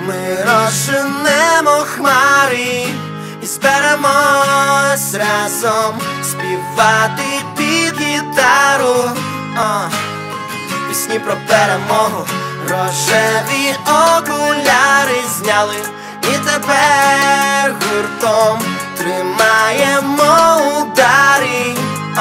Ми розженемо хмари і зберемось разом співати під гітару. Пісні про перемогу, рожеві окуляри зняли, і тепер гуртом тримаємо удари.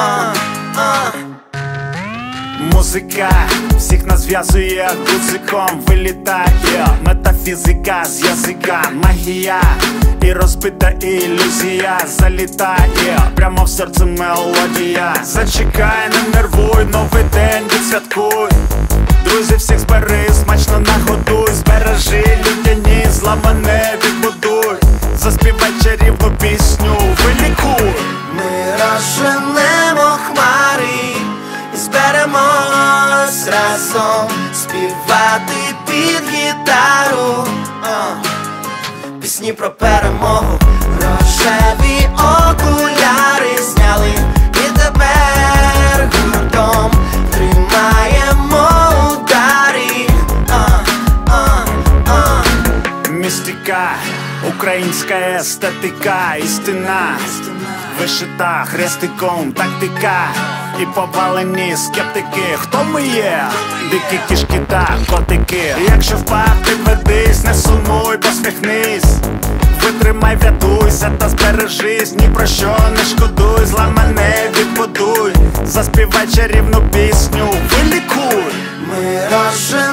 Музика всіх нас зв'язує гудзиком, вилітає метафізика з язика, магія і розбита ілюзія залітає прямо в серце мелодія. Зачекай, не нервуй, новий день відсвяткуй. Друзі, всіх збери, смачно нагодуй. Збережи людяні, зламане відбудуй. Заспівай чарівну пісню, вилікуй. Ми розженемо хмари і зберемось разом співати під гітару. Пісні про перемогу, рожеві окуляри зняли, і тепер гуртом тримаємо удари. Містика, українська естетика, істина вишита хрестиком, тактика і повалені скептики. Хто ми є? Дикі кішки та котики. Якщо впав, підведись, не сумуй, посміхнись. Витримай, врятуйся та збережись, ні про що не шкодуй, зламане відбудуй. Заспівай чарівну пісню, вилікуй. Ми розженемо